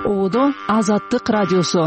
Оодо Азаттык радиосу.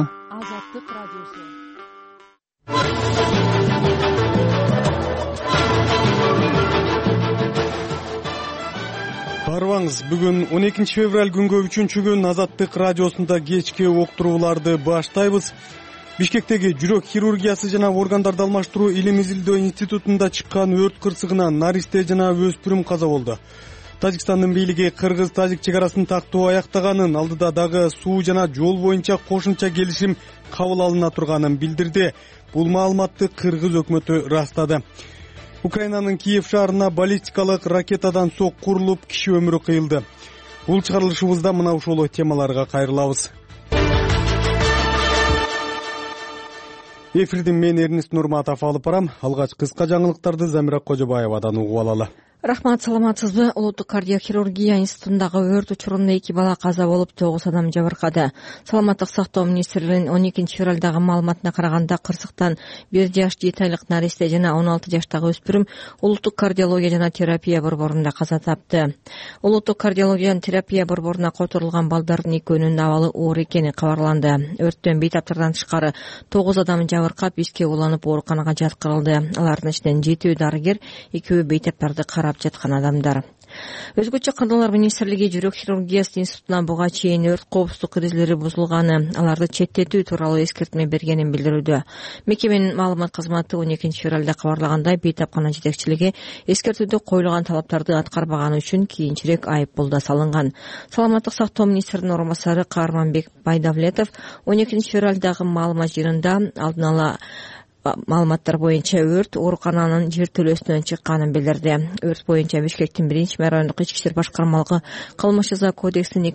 Барбаңыз, бүгүн 12 февраль күнгө 3-күн Азаттык радиосунда кечки уктурууларды баштайбыз. Бишкектеги жүрөк хирургиясы жана органдарды алмаштыруу илим изилдөө институтунда чыккан өрт кырсыгынан наристе жана өспүрүм каза болду. Тажикстандын бийлиги кыргыз-тажик чек арасын тактоо аяктаганын, алдыда дагы суу жана жол боюнча кошумча келишим кабыл алына турганын билдирди. Бул маалыматты кыргыз өкмөтү ырастады. Украинанын Киев шаарына баллистикалык ракетадан сок курулуп, киши өмүрү кыйылды. Бул чыгарылышыбызда мына ушул темаларга кайрылабыз. Эфирдин мен Эрнист Нурматов алып барам. Алгач кыска жаңылыктарды Замира Кожобаевадан угуп алалы. Рахмат, саламатсызбы? Улуттук кардиохирургия институтундагы өрт учурунда 2 бала каза болуп, 9 адам жабыркады. Саламаттык сактоо министрлигинин 12 февралдагы маалыматына караганда, кырсыктан 1 жаш 7 айлык наристе жана 16 жаштагы өспүрүм улуттук кардиология жана терапия борборунда каза тапты. Улуттук кардиология жана терапия борборуна которулган балдардын экөөнүн абалы оор экени кабарланды. Өрттөн бейтаптардан тышкары 9 адам жабыркап, биске уланып ооруканага жаткырылды. Алардын ичинен 7 дарыгер, 2 бейтаптарды жаткан адамдар. Өзгөчө Кыргызстан министрлиги жүрөк хирургиясы институтуна буга чейин өрт коопсуздук эрежелери бузулганы, аларды четтетүү тууралуу эскертме бергенин билдирүүдө. Мекеменин маалымат кызматы 12 февралда кабарлагандай, бейтапкана жетекчилиги эскертүүдө коюлган талаптарды аткарбаганы үчүн кийинчерээк айыппул да салынган. Саламаттык сактоо министринин орун басары Каарманбек Байдавлетов 12 февралдагы маалымат жыйынында алдын ала маалыматтар боюнча өрт оорукананын жертөлөсүнөн чыкканын билдирди. Өрт боюнча Бишкектин 1-ми райондук ички иштер башкармалыгы кылмыш жаза кодексинин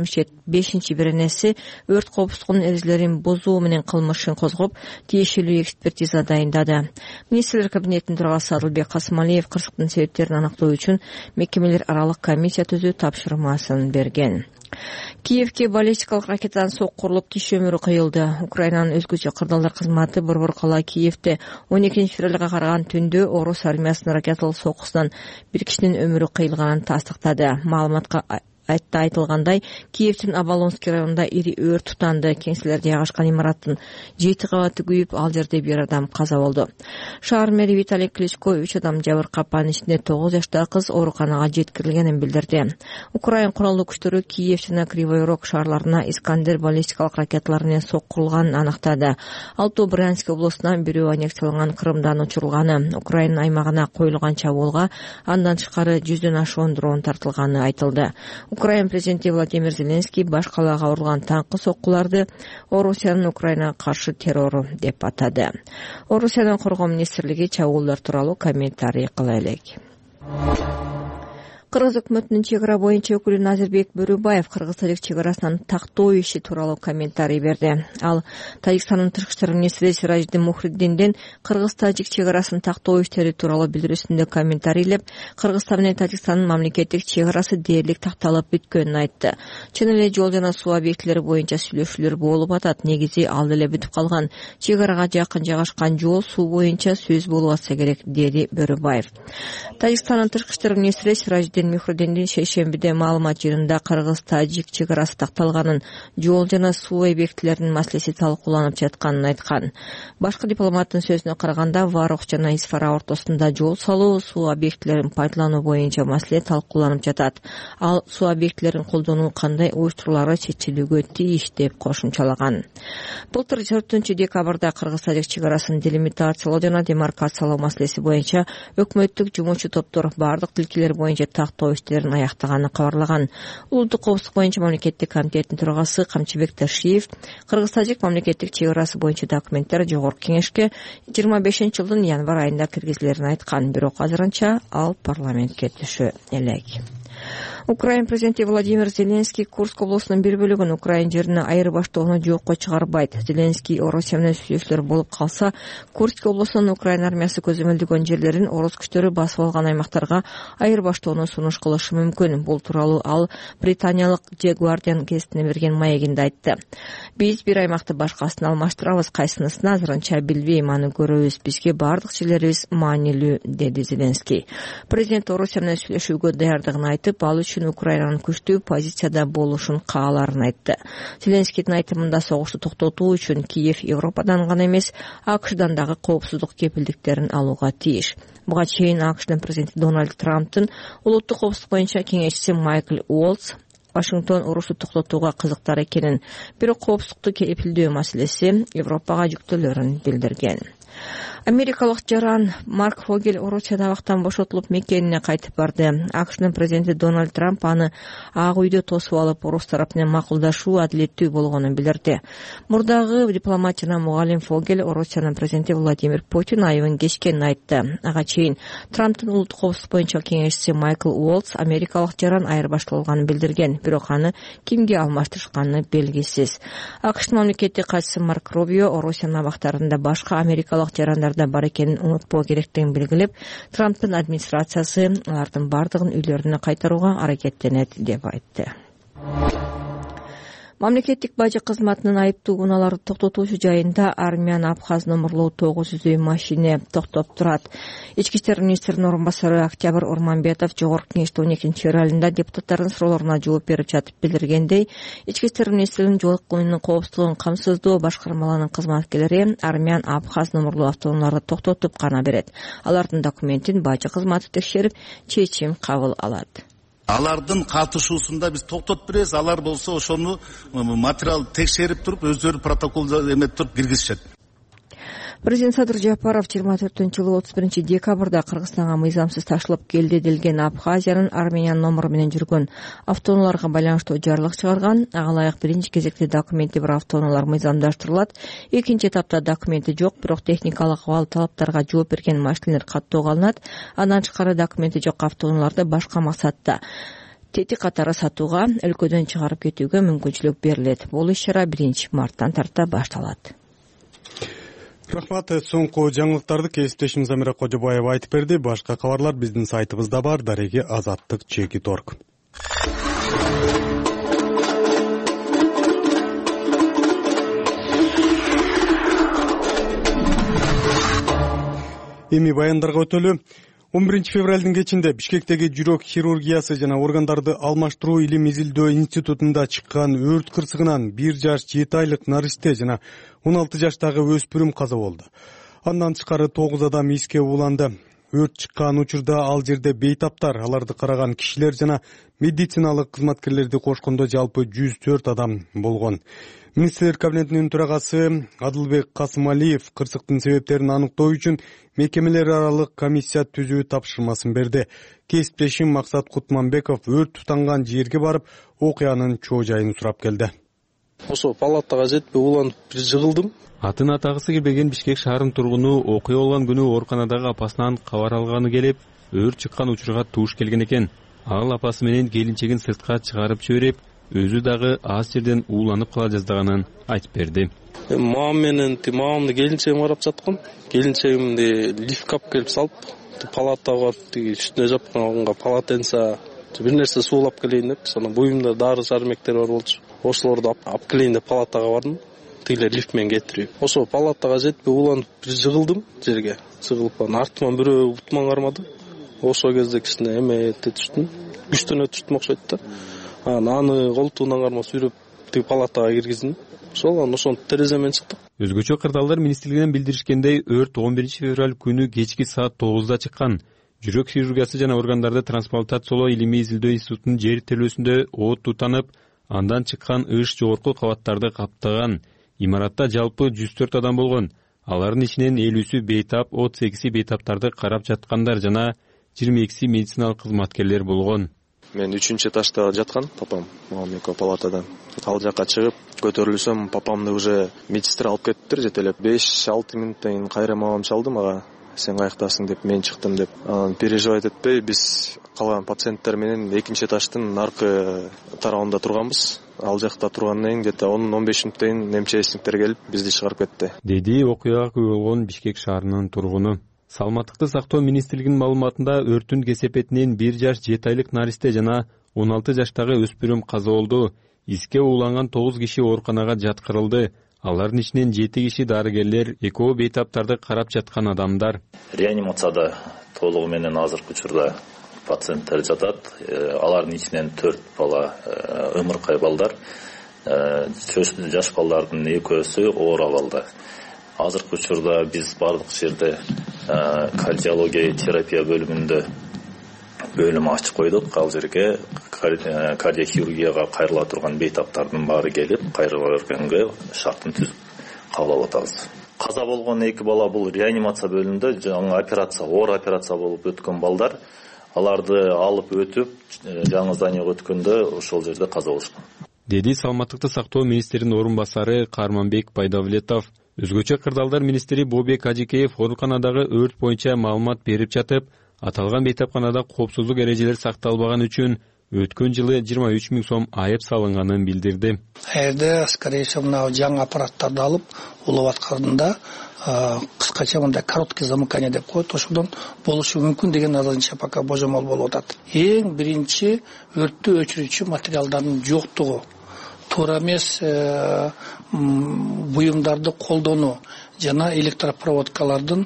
275-беренеси өрт коопсуздугунун эрежелерин бузуу менен кылмышын козгоп, тиешелүү экспертиза дайындады. Министрлер кабинетинин төрагасы Адылбек Касымалиев кырсыктын себептерин аныктоо үчүн мекемелер аралык комиссия түзүү тапшырмасын берген. Киевке баллистикалык ракетадан сок курулуп, киши өмүрү кыйылды. Украинанын өзгөчө кырдаалдар кызматы борбор кала Киевде 12 февралга караган түндө орус армиясынын ракеталык сокусунан 1 кишинин өмүрү кыйылганын тастыктады. Маалыматка айтылгандай, Киевдин Оболонский районунда ири өрт тутанды. Кеңселер жайгашкан имараттын 7 кабаты күйүп, ал жерде 1 адам каза болду. Шаар мэри Виталий Кличко 3 адам жабыркап, анын ичинде 9 жаштагы кыз ооруканага жеткирилгенин билдирди. Украин куралдуу күчтөрү Киев жана Кривой Рог шаарларына Искандер баллистикалык ракеталары менен сок курулганын аныктады. 6 Брянск областынан, бирөө аннексияланган Крымдан учурулганы. Украин аймагына коюлган чабуулга андан тышкары 100дөн ашуун дрон тартылганы айтылды. Украин президенти Владимир Зеленский баш калаага урулган таңкы соккуларды Орусиянын Украинага каршы террору деп атады. Орусиянын коргоо министрлиги чабуулдар тууралуу комментарий кыла элек. Кыргыз өкмөтүнүн чек ара боюнча өкүлү Назирбек Бөрүбаев кыргыз-тажик чек арасынын тактоо иши тууралуу комментарий берди. Ал Тажикстандын тышкы иштер министри Сиражиддин Мухриддинден кыргыз-тажик чек арасынын тактоо иштери тууралуу билдирүүсүндө комментарийлеп, Кыргызстан менен Тажикстандын мамлекеттик чек арасы дээрлик такталып бүткөнүн айтты. Чын эле жол жана суу объектилери боюнча сүйлөшүүлөр болуп атат. Негизи ал деле бүтүп калган. Чек арага жакын жайгашкан жол, суу боюнча сөз болуп атса керек, деди Бөрүбаев. Тажикстандын тышкы иштер министри Сиражиддин Мухриддиндин шейшембиде маалымат жыйынында кыргыз-тажик чек арасы такталганын, жол жана суу объектилеринин маселеси талкууланып жатканын айткан. Башкы дипломаттын сөзүнө караганда, Варух жана Исфара ортосунда жол салуу, суу объектилерин пайдалануу боюнча маселе талкууланып жатат. Ал суу объектилерин колдонуу кандай уюштуруулары чечилүүгө тийиш деп кошумчалаган. Былтыр 4-декабрда кыргыз-тажик чек арасын делимитациялоо жана демаркациялоо маселеси боюнча өкмөттүк жумушчу топтор бардык тилкелер боюнча тактоо иштерин аяктаганы кабарлаган. Улуттук коопсуздук боюнча мамлекеттик комитеттин төрагасы Камчыбек Ташиев кыргыз-тажик мамлекеттик чек арасы боюнча документтер жогорку кеңешке 25-жылдын январь айында киргизилерин айткан, бирок азырынча ал парламентке түшө элек. Украин президенти Владимир Зеленский Курск облусунун бир бөлүгүн Украин жерине айырбаштоону жокко чыгарбайт. Зеленский Орусия менен сүйлөшүүлөр болуп калса, Курск облусунун Украин армиясы көзөмөлдөгөн жерлерин орус күчтөрү басып алган аймактарга айырбаштоону сунуш кылышы мүмкүн. Бул тууралуу ал британиялык The Guardian гезитине берген маегинде айтты. Биз бир аймакты башкасына алмаштырабыз, кайсынысын азырынча билбейм, аны көрөбүз. Бизге бардык жерлерибиз маанилүү, деди Зеленский. Президент Орусия менен сүйлөшүүгө даярдыгын айтып, ал үчүн Украинанын күчтүү позицияда болушун кааларын айтты. Зеленскийдин айтымында согушту токтотуу үчүн Киев Европадан гана эмес, АКШдан дагы коопсуздук кепилдиктерин алууга тийиш. Буга чейин АКШдын президенти Дональд Трамптын улуттук коопсуздук боюнча кеңешчиси Майкл Уолтс Вашингтон урушту токтотууга кызыктар экенин, бирок коопсуздукту кепилдөө маселеси Европага жүктөлөрүн билдирген. Америкалык жаран Марк Фогель Орусияда абактан бошотулуп мекенине кайтып барды. АКШнын президенти Дональд Трамп аны Ак үйдө тосуп алып, орус тарап менен макулдашуу адилеттүү болгонун билдирди. Мурдагы дипломат жана мугалим Фогель Орусиянын президенти Владимир Путин айыбын кечкенин айтты. Ага чейин Трамптын улуттук коопсуздук боюнча кеңешчиси Майкл Уолтс америкалык жаран айырбашталганын билдирген, бирок аны кимге алмаштырышканы белгисиз. АКШнын мамлекеттик катчысы Марк Рубио Орусиянын абактарында башка америкалык жарандар бар экенин унутпоо керектигин белгилеп, Трамптын администрациясы алардын бардыгын үйлөрүнө кайтарууга аракеттенет деп айтты. Мамлекеттик бажы кызматынын айыптуу унааларды токтотуучу жайында армиян Абхаз номерлуу 900 машине токтоп турат. Ички иштер министринин орун басары Октябрь Урманбетов жогорку кеңештин 12-февралында депутаттардын суроолоруна жооп берип жатып билдиргендей, ички иштер министринин жол кылуунун коопсуздугун камсыздоо башкармаларынын кызматкерлери армиян Абхаз номерлуу автоунааларды токтотуп гана берет. Алардын документин бажы кызматы текшерип, чечим кабыл алат. Алардын катышуусунда биз токтотуп беребиз, алар болсо ошону материал текшерип туруп, өздөрү протокол эметип туруп киргизишет. Президент Садыр Жапаров 24-жылы 31 декабрда Кыргызстанга мыйзамсыз ташылып келди делген Абхазиянын Армения номеру менен жүргөн автоунааларга байланыштуу жарлык чыгарган. Ага ылайык биринчи кезекте документи бар автоунаалар мыйзамдаштырылат. Экинчи этапта документи жок, бирок техникалык абал талаптарга жооп берген машиналар каттоого алынат. Андан тышкары документи жок автоунааларды башка максатта тети катары сатууга, өлкөдөн чыгарып кетүүгө мүмкүнчүлүк берилет. Бул иш-чара 1-марттан тарта башталат. Рахмат. Соңку жаңылыктарды кесиптешим Замира Кожобаева айтып берди. Башка кабарлар биздин сайтыбызда бар. Дареги Азаттык.org. Эми баяндарга өтөлү. 11 февралдын кечинде Бишкектеги жүрөк хирургиясы жана органдарды алмаштыруу илим изилдөө институтунда чыккан өрт кырсыгынан 1 жаш 7 айлык наристе жана 16 жаштагы өспүрүм каза болду. Андан тышкары 9 адам иске ууланды. Өрт чыккан учурда ал жерде бейтаптар, аларды караган кишилер жана медициналык кызматкерлерди кошкондо жалпы 104 адам болгон. Министрлер кабинетинин төрагасы Адылбек Касымалиев кырсыктын себептерин аныктоо үчүн мекемелер аралык комиссия түзүү тапшырмасын берди. Кесиптешим Максат Кутманбеков өрт тутанган жерге барып, окуянын чоо жайын сурап келди. Ошо палатага жетпей уланып бир жыгылдым. Атын атагысы келбеген Бишкек шаарынын тургуну окуя болгон күнү ооруканадагы апасынан кабар алганы келип, өрт чыккан учурга туш келген экен. Ал апасы менен келинчегин сыртка чыгарып жиберип, өзү дагы аз жерден ууланып кала жаздаганын айтып берди. Мамамды келинчегим карап жаткан. Келинчегимди лифтке алып келип салып, палатага барып тиги үстүнө жапканга палатенса бир нерсе суулап келейин деп, сана буюмда дары жармектер бар болчу. Ошолорду алып келейин деп палатага бардым. Тигилер лифт менен кетирип. Ошо палатага жетпей уланып бир жыгылдым жерге. Жыгылып артыман бирөө бутман кармады. Ошол кезде кичине эмете түштүм. Күчтөнө түштүм окшойт да. Аны колтуунан кармап сүйрөп тиги палатага киргиздим. Ошол тереземен чыктык. Өзгөчө кырдаалдар министрлигинен билдиришкендей, өрт 11 февраль күнү кечки саат 9-да чыккан. Жүрөк хирургиясы жана органдарды трансплантациялоо илимий изилдөө институтунун жер телөөсүндө от тутанып, андан чыккан ыш жогорку кабаттарды каптаган. Имаратта жалпы 104 адам болгон. Алардын ичинен 50-сү бейтап, 38-и бейтаптарды карап жаткандар жана 22-си медициналык кызматкерлер болгон. Мен 3-чү этажда жаткан, папам, мамам экөө палатадан. Ал жакка чыгып көтөрүлсөм, папамды уже медсестра алып кетиптир, жетелеп 5-6 мүнөттөн кийин кайра мамам чалды мага. Сен каяктасың деп, мен чыктым деп. Переживать этпей, биз калган пациенттер менен 2-чи этаждын аркы тарабында турганбыз. Ал жакта тургандан кийин где-то 10-15 мүнөттөн кийин МЧСниктер келип бизди чыгарып кетти. Деди окуяга күбө болгон Бишкек шаарынын тургуну. Саламаттыкты сактоо министрлигинин маалыматында өрттүн кесепетинен 1 жаш 7 айлык наристе жана 16 жаштагы өспүрүм каза болду. Иске ууланган 9 киши ооруканага жаткырылды. Алардын ичинен 7 киши дарыгерлер, экөө бейтаптарды карап жаткан адамдар. Реанимацияда толугу менен азыркы учурда пациенттер жатат. Алардын ичинен 4 бала ымыркай балдар, жаш балдардын экөөсү оор абалда. Азыркы учурда биз бардык жерде кардиология терапия бөлүмүндө бөлүм ачып койдук. Ал жерге кардиохирургияга кайрыла турган бейтаптардын баары келип, кайрыла бергенге шартын түзүп кабыл алып атабыз. Каза болгон 2 бала бул реанимация бөлүмүндө жаңы операция, оор операция болуп өткөн балдар. Аларды алып өтүп, жаңы зданияга өткөндө ошол жерде каза болушкан. Деди Саламаттыкты сактоо министринин орун басары Карманбек Пайдавлетов. Өзгөчө кырдаалдар министри Бобек Ажикеев ооруканадагы өрт боюнча маалымат берип жатып, аталган бейтапканада коопсуздук эрежелери сакталбаган үчүн өткөн жылы 23 000 сом айып салынганын билдирди. Эрде скорее всего мына жаңы аппараттарды алып улап атканда кыскача мындай короткий замыкание деп коет, ошодон болушу мүмкүн деген азырынча пока божомол болуп атат. Эң биринчи өрттү өчүрүүчү материалдардын жоктугу, туура эмес буюмдарды колдонуу жана электропроводкалардын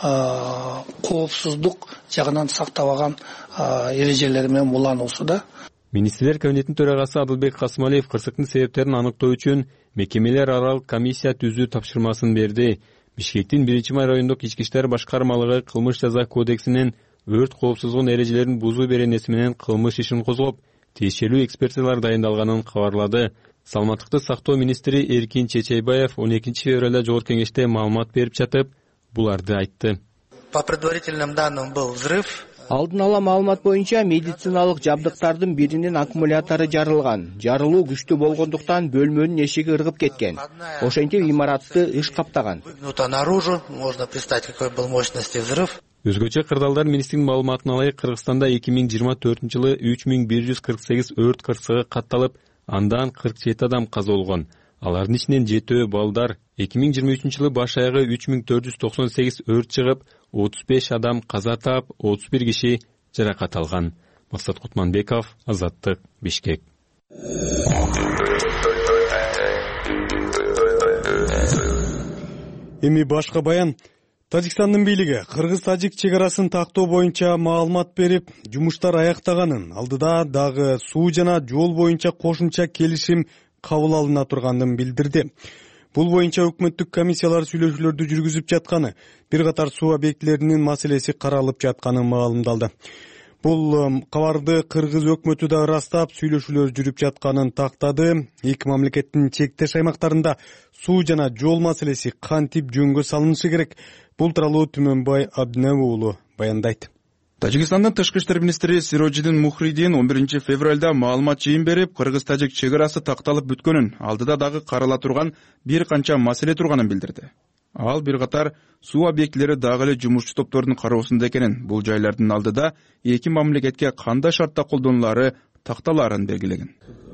коопсуздук жагынан сактабаган эрежелери менен улануусу да. Министрлер кабинетинин төрагасы Адылбек Касымалиев кырсыктын себептерин аныктоо үчүн мекемелер аралык комиссия түзүү тапшырмасын берди. Бишкектин 1-май райондук ички иштер башкармалыгы кылмыш жаза кодексинин өрт коопсуздугунун эрежелерин бузуу беренеси менен кылмыш ишин козгоп, тиешелүү экспертизалар дайындалганын кабарлады. Саламаттыкты сактоо министри Эркин Чечейбаев 12 февралда жогорку кеңеште маалымат берип жатып, буларды айтты. По предварительным данным был взрыв. Алдын ала маалымат боюнча медициналык жабдыктардын биринин аккумулятору жарылган. Жарылуу күчтүү болгондуктан бөлмөнүн эшиги ыргып кеткен. Ошентип имаратты ыш каптаган. Наружу можно представить, какой был мощности взрыв. Өзгөчө кырдаалдар министринин маалыматына ылайык Кыргызстанда 2024 жылы 3148 өрт кырсыгы катталып, андан 47 адам каза болгон. Алардын ичинен 7 балдар. 2023 жылы баш аягы 3498 өрт чыгып, 35 адам каза таап, 31 киши жаракат алган. Максат Кутманбеков, Азаттык, Бишкек. Эми башка баян. Тажикстандын бийлиги кыргыз-тажик чек арасын тактоо боюнча маалымат берип, жумуштар аяктаганын, алдыда дагы суу жана жол боюнча кошумча келишим кабыл алына турганын билдирди. Бул боюнча өкмөттүк комиссиялар сүйлөшүүлөрдү жүргүзүп жатканы, бир катар суу объектилеринин маселеси каралып жатканы маалымдалды. Бул кабарды кыргыз өкмөтү да ырастап, сүйлөшүүлөр жүрүп жатканын тактады. Эки мамлекеттин чектеш аймактарында суу жана жол маселеси кантип жөнгө салынышы керек? Бул тууралуу Түмөнбай Абдиневи уулу баяндайт. Тажикстандын тышкы иштер министри Сироджидин Мухридин 11 февралда маалымат жыйын берип, кыргыз-тажик чек арасы такталып бүткөнүн, алдыда дагы карала турган бир канча маселе турганын билдирди. Ал бир катар суу объектилери дагы эле жумушчу топтордун кароосунда экенин, бул жайлардын алдыда эки мамлекетке кандай шартта колдонулары такталаарын белгилеген.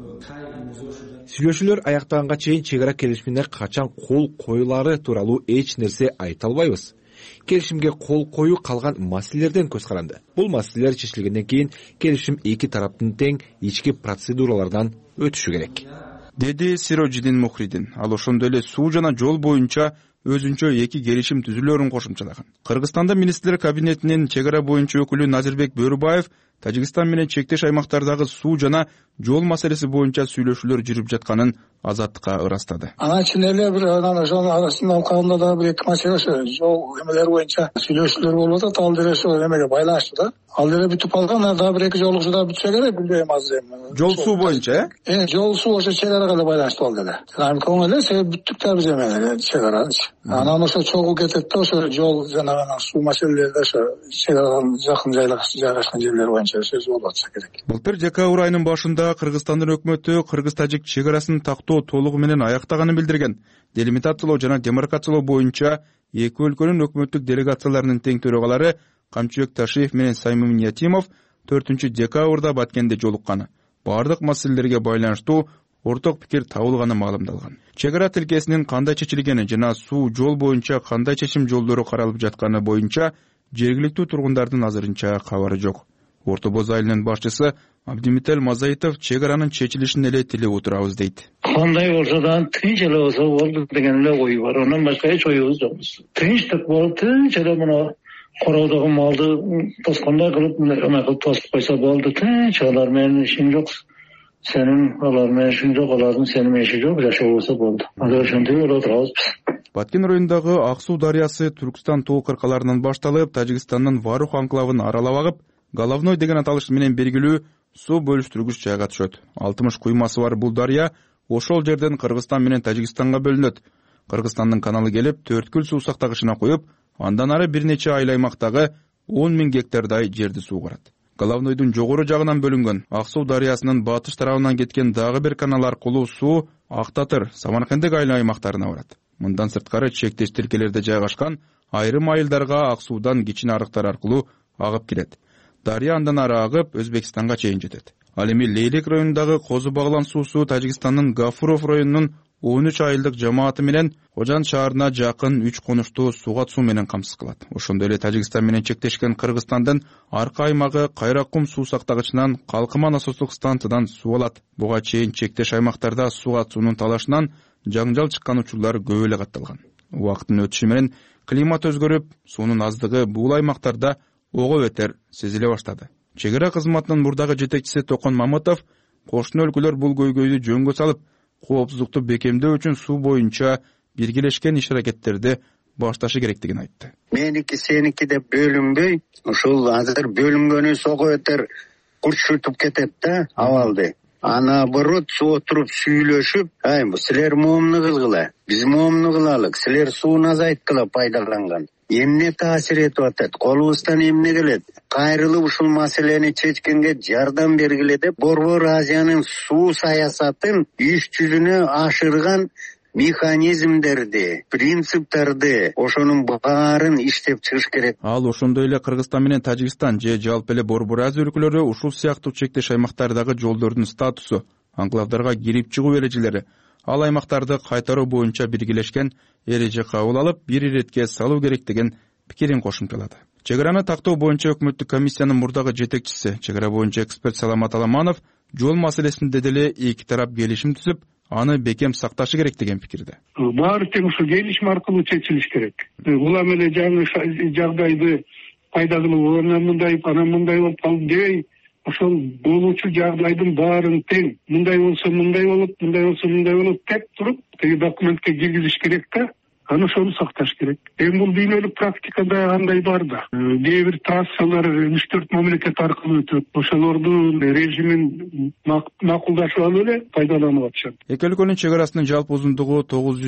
Сүйлөшүүлөр аяктаганга чейин чек ара келишимине качан кол коюлары тууралуу эч нерсе айта албайбыз. Келишимге кол коюу калган маселелерден көз каранды. Бул маселелер чечилгенден кийин келишим эки тараптын тең ички процедуралардан өтүшү керек, деди Сироджидин Мухридин. Ал ошондой эле суу жана жол боюнча өзүнчө эки келишим түзүлөрүн кошумчалаган. Кыргызстанда министрлер кабинетинин чек ара боюнча өкүлү Назирбек Бөрүбаев Тажикстан менен чектеш аймактардагы суу жана жол маселеси боюнча сүйлөшүүлөр жүрүп жатканын Азаттыкка ырастады. Анан ичинде эле бир ошонун арасында алкагында да бир эки маселе жол эмелери боюнча сүйлөшүүлөр болуп атат. Ал деле ошо эмеге байланыштуу да. Ал деле бүтүп калган, дагы бир эки жолугу да бүтсө керек, билбейм азыр. Жол суу боюнча, жол суу ошо чек арага эле байланыштуу ал деле. Коң эле себеп бүттүк да биз эмелер чек арачы. Анан ошо чогуу кетет да, ошо жол жана суу маселелери да ошо чек арадан жакын жайгашкан жерлер боюнча сөз болуп атса керек. Былтыр декабрь айынын башында Кыргызстандын өкмөтү кыргыз-тажик чек арасын тактоо толугу менен аяктаганын билдирген. Делимитациялоо жана демаркациялоо боюнча эки өлкөнүн өкмөттүк делегацияларынын тең төрагалары Камчыбек Ташиев менен Саймим Ятимов 4 декабрда Баткенде жолукканы, бардык маселелерге байланыштуу орток пикир табылганы маалымдалган. Чек ара тилкесинин кандай чечилгени жана суу жол боюнча кандай чечим жолдору каралып жатканы боюнча жергиликтүү тургундардын азырынча кабары жок. Орто Боз айылынын башчысы Абдимител Мазаитов чек аранын чечилишин эле тилеп отурабыз дейт. Кандай болсо да тынч эле болсо болду деген эле ой бар. Андан башка эч оюбуз жокпуз. Тынчтык болуп, тынч эле мына короодогу малды тоскондой кылып, эме кылып тосуп койсо болду. Тынч, алар менин ишим жок. Сенин алар менен ишиң жок, алардын сенин менен иши жок, жашоо болсо болду. Азыр ошентип эле отурабыз. Баткен районундагы Ак Суу дарыясы Түркстан тоо кыркаларынан башталып, Тажикстандын Варух анклавын аралап агып, Головной деген аталыш менен белгилүү суу бөлүштүргүч жайга түшөт. 60 куймасы бар бул дарыя ошол жерден Кыргызстан менен Тажикстанга бөлүнөт. Кыргызстандын каналы келип, Төрткүл суу сактагычына коюп, андан ары бир нече айыл аймактагы 10 000 гектардай жерди суугарат. Головнойдун жогору жагынан бөлүнгөн Ак Суу дарыясынын батыш тарабынан кеткен дагы бир канал аркылуу суу Ак Татыр, Самаркандек айыл аймактарына барат. Мындан сырткары чектеш тилкелерде жайгашкан айрым айылдарга Ак Суудан кичине арыктар аркылуу агып келет. Дарыя андан ары агып Өзбекстанга чейин жетет. Ал эми Лейлек районундагы Козу Баглан суусу Тажикстандын Гафуров районунун 13 айылдык жамааты менен Кожан шаарына жакын 3 конушту сууга суу менен камсыз кылат. Ошондой эле Тажикстан менен чектешкен Кыргызстандын арка аймагы Кайраккум суу сактагычынан Калкыма насостук станциядан суу алат. Буга чейин чектеш аймактарда сууга суунун талашынан жаңжал чыккан учурлар көп эле катталган. Убакыттын өтүшү менен климат өзгөрүп, суунун аздыгы бул аймактарда ого бетер сезиле баштады. Чек ара кызматынын мурдагы жетекчиси Токон Мамытов кошуна өлкөлөр бул көйгөйдү жөнгө салып, коопсуздукту бекемдөө үчүн суу боюнча биргелешкен иш-аракеттерди башташы керектигин айтты. Меники сеники деп бөлүнбөй, ушул азыр бөлүнгөнү ого бетер курчутуп кетет да абалды. Наоборот, отуруп сүйлөшүп, силер моомну кылгыла, биз моомну кылалык, силер сууну азайткыла пайдаланган. Эмне таасир этип атат, колубуздан эмне келет, кайрылып ушул маселени чечкенге жардам бергиле деп Борбор Азиянын суу саясатын иш жүзүнө ашырган механизмдерди, принциптерди, ошонун баарын иштеп чыгыш керек. Ал ошондой эле Кыргызстан менен Тажикстан же жалпы эле Борбор Азия өлкөлөрү ушул сыяктуу чектеш аймактардагы жолдордун статусу, анклавдарга кирип чыгуу эрежелери, ал аймактарды кайтаруу боюнча биргелешкен эреже кабыл алып, бир иретке салуу керек деген пикирин кошумчалады. Чек араны тактоо боюнча өкмөттүк комиссиянын мурдагы жетекчиси, чек ара боюнча эксперт Саламат Аламанов жол маселесинде деле эки тарап келишим түзүп, аны бекем сакташы керек деген пикирде. Баары тең ушу келишим аркылуу чечилиш керек. Улам эле жаңы жагдайды пайдалануу, анан мындай болуп калды дебей, ошол болуучу жагдайдын баарын тең мындай болсо мындай болот, мындай болсо мындай болот деп туруп, теги документке киргизиш керек да. Аны ошону сакташ керек. Эми бул дүйнөлүк практикада андай бар да. Кээ бир трассалар 3-4 мамлекет аркылуу өтөт. Ошолордун режимин макулдашып алып эле пайдаланып атышат. Эки өлкөнүн чек арасынын жалпы узундугу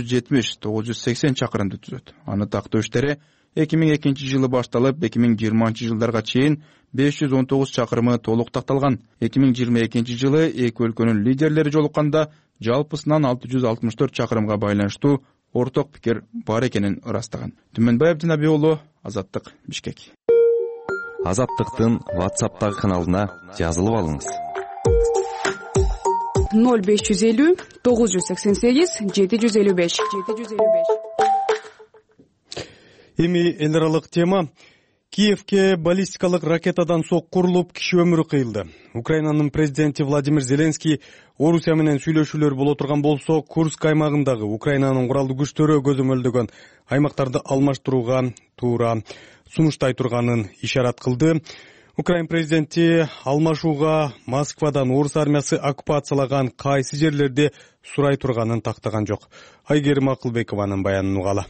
970-980 чакырымды түзөт. Аны тактоо иштери 2002 жылы башталып, 2020 жылдарга чейин 519 чакырымы толук такталган. 2022 жылы эки өлкөнүн лидерлери жолукканда жалпысынан 664 чакырымга байланыштуу орток пикир бар экенин ырастаган. Түмөнбай Абдинабий уулу, Азаттык, Бишкек. Азаттыктын WhatsApp'тагы каналына жазылып алыңыз. 0550 988 755. Эми эл аралык тема. Киевке баллистикалык ракетадан сок курулуп, киши өмүрү кыйылды. Украинанын президенти Владимир Зеленский Орусия менен сүйлөшүүлөр боло турган болсо, Курск аймагындагы Украинанын куралдуу күчтөрү көзөмөлдөгөн аймактарды алмаштырууга туура сунуштай турганын ишарат кылды. Украин президенти алмашууга Москвадан орус армиясы оккупациялаган кайсы жерлерди сурай турганын тактаган жок. Айгерим Акылбекованын баянын угалы.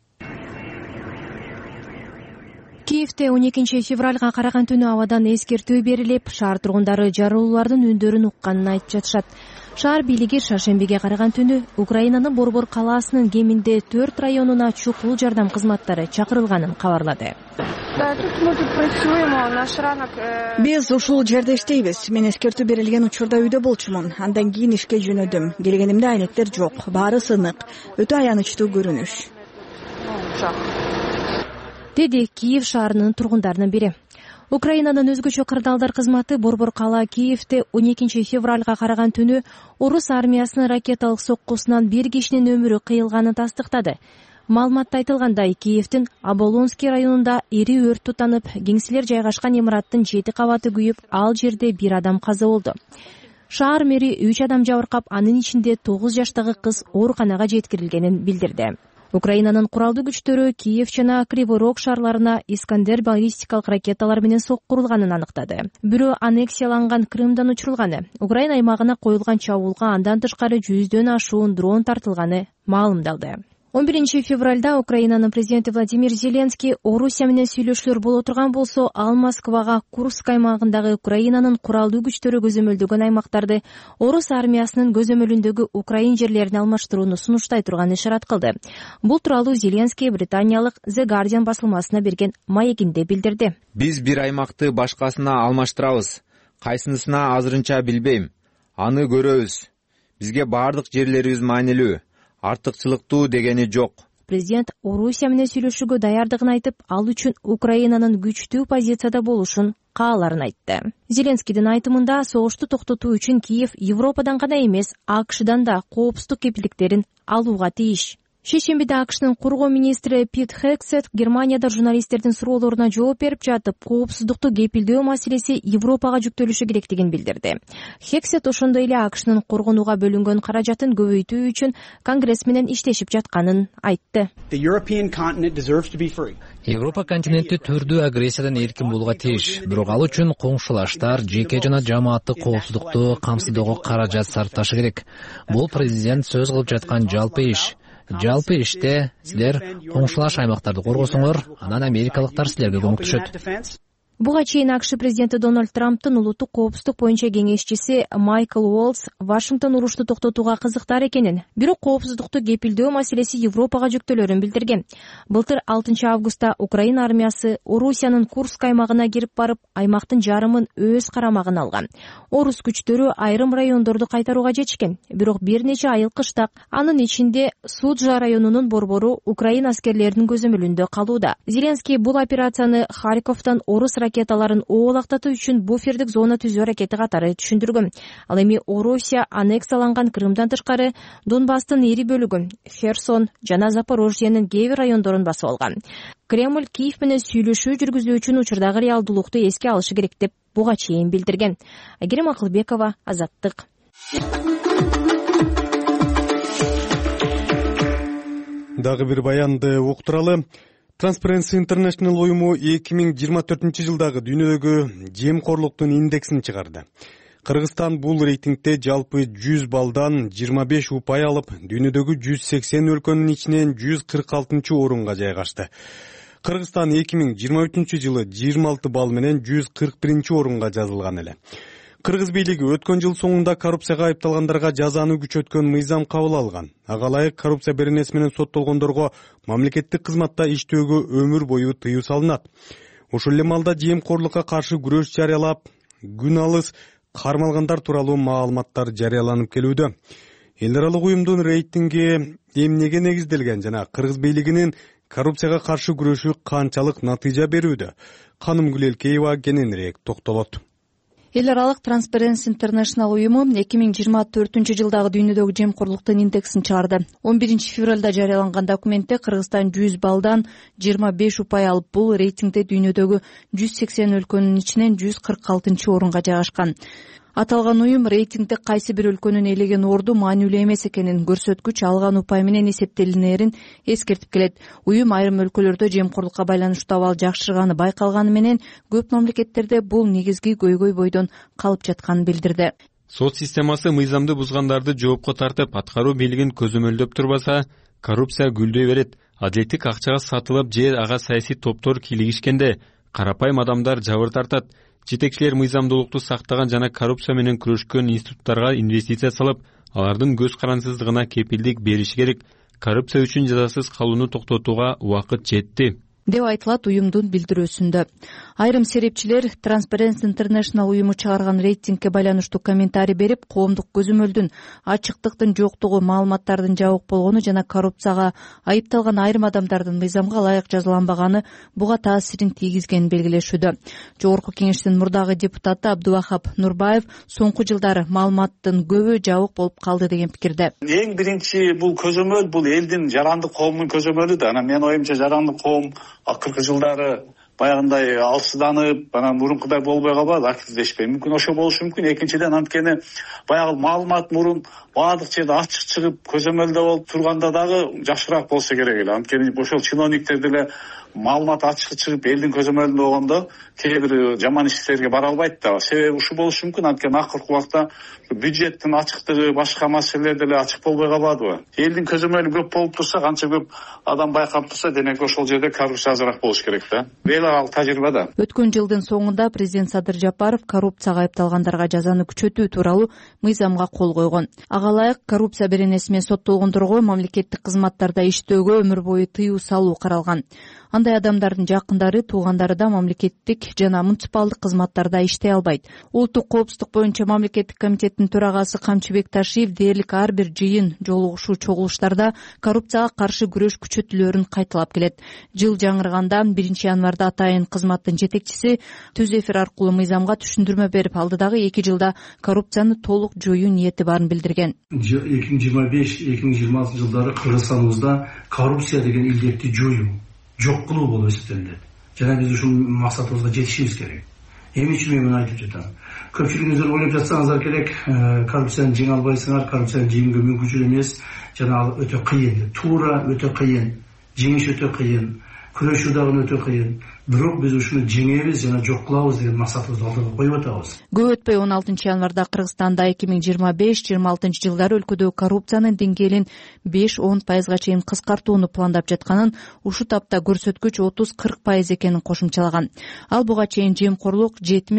Киевде 12 февралга караган түнү абадан эскертүү берилип, шаар тургундары жарылуулардын үндөрүн укканын айтып жатышат. Шаар бийлиги шаршембиге караган түнү Украинанын Борбор калаасынын кеминде 4 районуна чукул жардам кызматтары чакырылганын кабарлады. Биз ушул жерде иштейбиз. Мен эскертүү берилген учурда үйдө болчумун. Андан кийин ишке жөнөдүм. Келгенимде айнектер жок. Баары сынык. Өтө аянычтуу көрүнүш. Деди Киев шаарынын тургундарынын бири. Украинанын өзгөчө кырдаалдар кызматы Борбор калаа Киевде 12 февралга караган түнү орус армиясынын ракеталык соккусунан бир кишинин өмүрү кыйылганын тастыктады. Маалыматта айтылгандай, Киевдин Оболонский районунда ири өрт тутанып, кеңселер жайгашкан имараттын 7 кабаты күйүп, ал жерде 1 адам каза болду. Шаар мэри 3 адам жабыркап, анын ичинде 9 жаштагы кыз ооруканага жеткирилгенин билдирди. Украинанын куралдуу күчтөрү Киев жана Кривой Рог шаарларына Искандер баллистикалык ракеталар менен соккурулганын аныктады. Бирөө аннексияланган Крымдан учурулганы, Украина аймагына коюлган чабуулга андан тышкары 100дөн ашуун дрон тартылганы маалымдалды. 11 февралда Украинанын президенти Владимир Зеленский Орусия менен сүйлөшүүлөр боло турган болсо, ал Москвага Курск аймагындагы Украинанын куралдуу күчтөрү көзөмөлдөгөн аймактарды орус армиясынын көзөмөлүндөгү украин жерлерине алмаштырууну сунуштай турган ишарат кылды. Бул тууралуу Зеленский британиялык The Guardian басылмасына берген маегинде билдирди. Биз бир аймакты башкасына алмаштырабыз. Кайсынысына азырынча билбейм. Аны көрөбүз. Бизге бардык жерлерибиз маанилүү. Артыкчылыктуу дегени жок. Президент Орусия менен сүйлөшүүгө даярдыгын айтып, ал үчүн Украинанын күчтүү позицияда болушун кааларын айтты. Зеленскийдин айтымында согушту токтотуу үчүн Киев Европадан гана эмес, АКШдан да коопсуздук кепилдиктерин алууга тийиш. Шейшембиде АКШнын коргоо министри Пит Хексет Германияда журналисттердин суроолоруна жооп берип жатып, коопсуздукту кепилдөө маселеси Европага жүктөлүшү керектигин билдирди. Хексет ошондой эле АКШнын коргонууга бөлүнгөн каражатын көбөйтүү үчүн Конгресс менен иштешип жатканын айтты. Европа континенти түрдүү агрессиядан эркин болууга тийиш. Бирок ал үчүн коңшулаштар жеке жана жамааттык коопсуздукту камсыздоого каражат сарпташы керек. Бул президент сөз кылып жаткан жалпы иш. Жалпы иште силер коңшулаш аймактарды коргосоңор, анан америкалыктар силерге көмөктөшөт. Буга чейин АКШ президенти Дональд Трамптын улуттук коопсуздук боюнча кеңешчиси Майкл Уолс Вашингтон урушту токтотууга кызыктар экенин, бирок коопсуздукту кепилдөө маселеси Европага жүктөлөрүн билдирген. Былтыр 6 августта Украина армиясы Орусиянын Курск аймагына кирип барып, аймактын жарымын өз карамагына алган. Орус күчтөрү айрым райондорду кайтарууга жетишкен, бирок бир нече айыл кыштак, анын ичинде Суджа районунун борбору Украина аскерлеринин көзөмөлүндө калууда. Зеленский бул операцияны Харьковдон орус ракеталарын оолактатуу үчүн буфердик зона түзүү аракети катары түшүндүргөн. Ал эми Орусия аннексияланган Крымдан тышкары Донбасстын ири бөлүгүн, Херсон жана Запорожьенин кээ бир райондорун басып алган. Кремль Киев менен сүйлөшүү жүргүзүү үчүн учурдагы реалдуулукту эске алышы керек деп буга чейин билдирген. Айгерим Акылбекова, Азаттык. Дагы бир баянды уктуралы. Transparency International уюму 2024-жылдагы дүйнөдөгү жемкорлуктун индексин чыгарды. Кыргызстан бул рейтингде жалпы 100 балдан 25 упай алып, дүйнөдөгү 180 өлкөнүн ичинен 146 орунга жайгашты. Кыргызстан 2023-жылы 26 балл менен 141 орунга жазылган эле. Кыргыз бийлиги өткөн жыл соңунда коррупцияга айыпталгандарга жазаны күчөткөн мыйзам кабыл алган. Ага ылайык коррупция беренеси менен соттолгондорго мамлекеттик кызматта иштөөгө өмүр бою тыюу салынат. Ушул эле маалда жемкорлукка каршы күрөш жарыялап, күн алыс кармалгандар тууралуу маалыматтар жарыяланып келүүдө. Эл аралык уюмдун рейтинги эмнеге негизделген жана кыргыз бийлигинин коррупцияга каршы күрөшү канчалык натыйжа берүүдө? Каным Гүлелкеева кененирээк токтолот. Эл аралык Transparency International уюму 2024 жылдагы дүйнөдөгү жемкорлуктун индексин чыгарды. 11 февралда жарыяланган документте Кыргызстан 100 балдан 25 упай алып, бул рейтингде дүйнөдөгү 180 өлкөнүн ичинен 146 орунга жайгашкан. Аталган уюм рейтингде кайсы бир өлкөнүн ээлеген орду маанилүү эмес экенин, көрсөткүч алган упай менен эсептелинерин эскертип келет. Уюм айрым өлкөлөрдө жемкорлукка байланыштуу абал жакшырганы байкалганы менен көп мамлекеттерде бул негизги көйгөй бойдон калып жатканын билдирди. Сот системасы мыйзамды бузгандарды жоопко тартып, аткаруу бийлигин көзөмөлдөп турбаса, коррупция гүлдөй берет. Адилеттик акчага сатылып же ага саясий топтор кийлигишкенде карапайым адамдар жабыр тартат. Жетекчилер мыйзамдуулукту сактаган жана коррупция менен күрөшкөн институттарга инвестиция салып, алардын көз карансыздыгына кепилдик бериши керек. Коррупция үчүн жазасыз калууну токтотууга убакыт жетти. деп айтылат уюмдун билдирүүсүндө. Айрым серепчилер Transparency International уюму чыгарган рейтингке байланыштуу комментарий берип, коомдук көзөмөлдүн, ачыктыктын жоктугу, маалыматтардын жабык болгону жана коррупцияга айыпталган айрым адамдардын мыйзамга ылайык жазаланбаганы буга таасирин тийгизгенин белгилешүүдө. Жогорку кеңештин мурдагы депутаты Абдувахап Нурбаев соңку жылдары маалыматтын көбү жабык болуп калды деген пикирде. Эң биринчи бул көзөмөл бул элдин жарандык коомдун көзөмөлү да. Анан менин оюмча жарандык коом акыркы жылдары баягындай алсызданып, анан мурункудай болбой калбады, активдешпей. Мүмкүн ошо болушу мүмкүн. Экинчиден, анткени баягы маалымат мурун баардык жерде ачык чыгып, көзөмөлдө болуп турганда дагы жакшыраак болсо керек эле. Анткени ошол чиновниктер деле маалымат ачык чыгып, элдин көзөмөлүндө болгондо кээ бир жаман иштерге бара албайт да. Себеби ушул болушу мүмкүн. Анткени акыркы убакта бюджеттин ачыктыгы, башка маселелер деле ачык болбой калбадыбы? Элдин көзөмөлү көп болуп турса, канча көп адам байкап турса, демек ошол жерде коррупция азыраак болуш керек да. Ал тажрыйба да. Өткөн жылдын соңунда президент Садыр Жапаров коррупцияга айыпталгандарга жазаны күчөтүү тууралуу мыйзамга кол койгон. Ага ылайык коррупция беренеси менен соттолгондорго мамлекеттик кызматтарда иштөөгө өмүр бою тыюу салуу каралган. Андай адамдардын жакындары, туугандары да мамлекеттик жана муниципалдык кызматтарда иштей албайт. Улуттук коопсуздук боюнча мамлекеттик комитеттин төрагасы Камчыбек Ташиев дээрлик ар бир жыйын, жолугушуу, чогулуштарда коррупцияга каршы күрөш күчөтүлөөрүн кайталап келет. Жыл жаңырганда 1 январда атайын кызматтын жетекчиси түз эфир аркылуу мыйзамга түшүндүрмө берип, алдыдагы 2 жылда коррупцияны толук жоюу ниети барын билдирген. 2025-2026 жылдары Кыргызстаныбызда коррупция деген илдетти жоюу, жок кылуу болуп эсептелинет. Жана биз ушул максатыбызга жетишибиз керек. Эмне үчүн мен муну айтып жатам? Көпчүлүгүңүздөр ойлоп жатсаңыздар керек, коррупцияны жеңе албайсыңар, коррупцияны жеңүүгө мүмкүнчүл эмес, жана ал өтө кыйын, туура өтө кыйын, жеңиш өтө кыйын, күрөшүү дагы өтө кыйын. Бирок биз ушуну жеңебиз жана жок кылабыз деген максатыбызды алдыга коюп атабыз. Көп өтпөй 16 январда Кыргызстанда 2025-26 жылдары өлкөдө коррупциянын деңгээлин 5-10% чейин кыскартууну пландап жатканын, ушу тапта көрсөткүч 30-40% экенин кошумчалаган. Ал буга чейин жемкорлук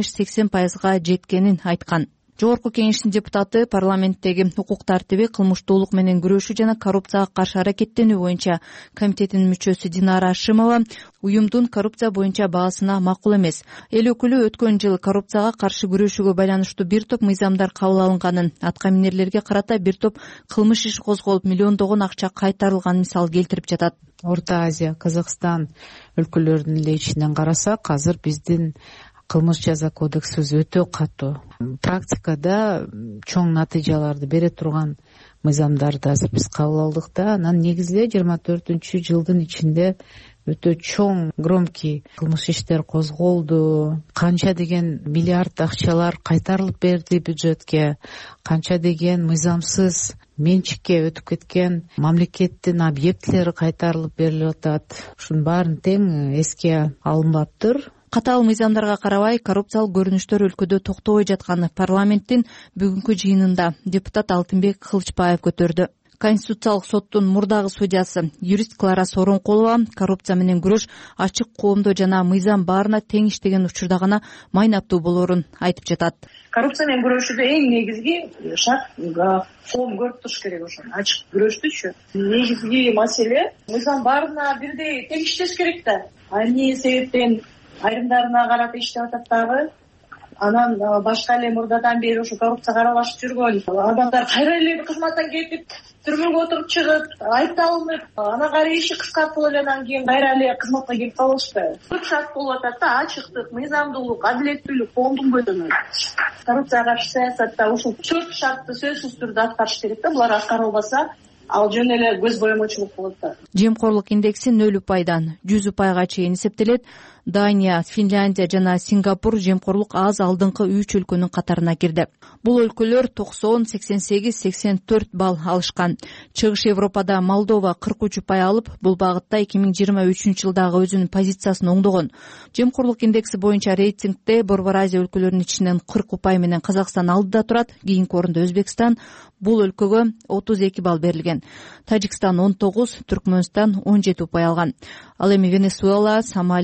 70-80% жеткенин айткан. Жогорку кеңештин депутаты парламенттеги укук тартиби, кылмыштуулук менен күрөшүү жана коррупцияга каршы аракеттенүү боюнча комитетинин мүчөсү Динара Ашимова уюмдун коррупция боюнча баасына макул эмес. Эл өкүлү өткөн жыл коррупцияга каршы күрөшүүгө байланыштуу бир топ мыйзамдар кабыл алынганын, атка минерлерге карата бир топ кылмыш иши козголуп, миллиондогон акча кайтарылганын мисал келтирип жатат. Орто Азия, Казакстан өлкөлөрүнүн эле ичинен карасак, азыр биздин кылмыш жаза кодексибиз өтө катуу. Практикада чоң натыйжаларды бере турган мыйзамдарды азыр биз кабыл алдык да. Анан негизде 24-жылдын ичинде өтө чоң, громкий кылмыш иштер козголду. Канча деген миллиард акчалар кайтарылып берди бюджетке, канча деген мыйзамсыз менчикке өтүп кеткен мамлекеттин объектилери кайтарылып берилип атат. Ушунун баарын тең эске алынбаптыр. Катаал мыйзамдарга карабай, коррупциялык көрүнүштөр өлкөдө токтобой жатканы парламенттин бүгүнкү жыйынында депутат Алтынбек Кылычбаев көтөрдү. Конституциялык соттун мурдагы судьясы юрист Клара Соронкулова коррупция менен күрөш ачык коомдо жана мыйзам баарына тең иштеген учурда гана майнаптуу болоорун айтып жатат. Коррупция менен күрөшүүдө эң негизги шарт коом көрүп туруш керек ошону. Ачык күрөштүчү. Негизги маселе мыйзам баарына бирдей тең иштеш керек да. Эмне себептен айрымдарына карата иштеп атат дагы. Анан башка эле мурдадан бери ошо коррупцияга аралашып жүргөн адамдар кайра эле кызматтан кетип, түрмөгө отуруп чыгып, айыпталынып, анан кайра иши кыскартылып эле анан кийин кайра эле кызматка келип калышпайбы. Көп шарт болуп атат да, ачыктык, мыйзамдуулук, адилеттүүлүк, коомдун көзөмөлү. Коррупцияга каршы саясатта ушул 4 шартты сөзсүз түрдө аткарыш керек да. Булар аткарылбаса, ал жөн эле көз боемочулук болот да. Жемкорлук индекси 0%, 100% чейин эсептелет. Дания, Финляндия жана Сингапур жемкорлук аз алдыңкы 3 өлкөнүн катарына кирди. Бул өлкөлөр 90, 88, 84 балл алышкан. Чыгыш Европада Молдова 43% алып, бул багытта 2023 жылдагы өзүнүн позициясын оңдогон. Жемкорлук индекси боюнча рейтингде Борбор Азия өлкөлөрүнүн ичинен 40% менен Казакстан алдыда турат, кийинки орунда Өзбекстан. Бул өлкөгө 32 балл берилген. Тажикстан 19, Түркмөнстан 17% алган. Ал эми Венесуэла, Сомали жана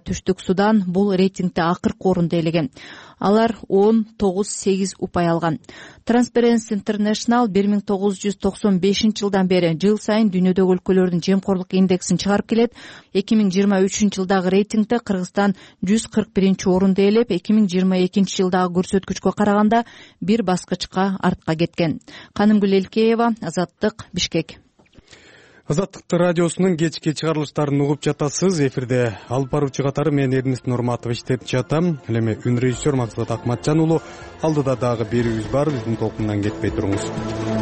Түштүк Судан бул рейтингде акыркы орунду ээлеген. Алар 10-9-8 упай алган. Transparency International 1995 жылдан бери жыл сайын дүйнөдөгү өлкөлөрдүн жемкорлук индексин чыгарып келет. 2023 жылдагы рейтингде Кыргызстан 141 орунду ээлеп, 2022 жылдагы көрсөткүчкө караганда бир баскычка артка кеткен. Канымгүл Элкеева, Азаттык, Бишкек. Азаттык радиосунун кечки чыгарылыштарын угуп жатасыз. Эфирде алып баруучу катары мен Эрнест Нурматов иштеп жатам. Ал эми үн режиссер Максат Акматжан уулу. Алдыда дагы берүүбүз бар. Биздин толкундан кетпей туруңуз.